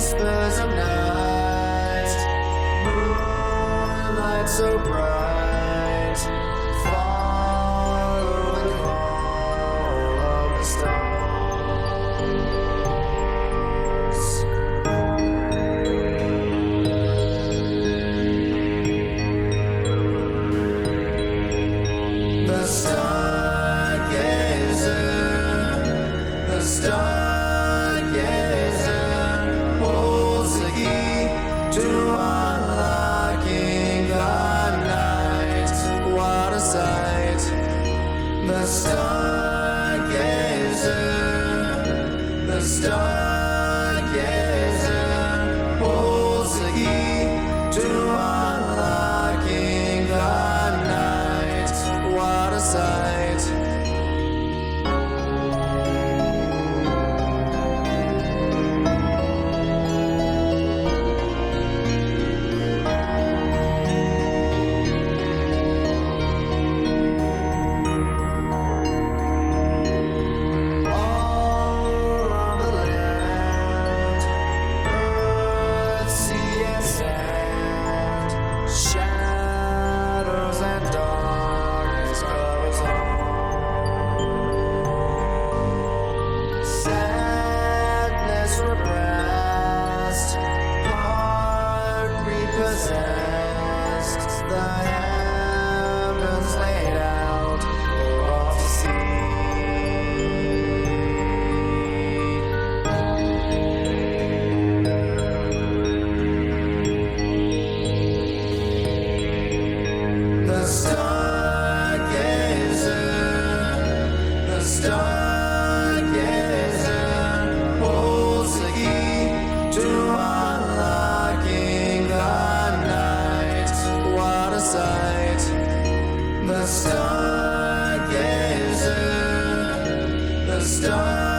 whispers of night, moonlight so bright, follow the call of the stars. The stargazer, the stargazer holds the key to unlocking the night. What a sight! The stargazer, the stargazer holds the key to unlocking the night. What a sight! The heavens laid out for all to see. The stargazer, the stargazer holds the key to unlocking the night. What a sight! The stargazer, the stargazer.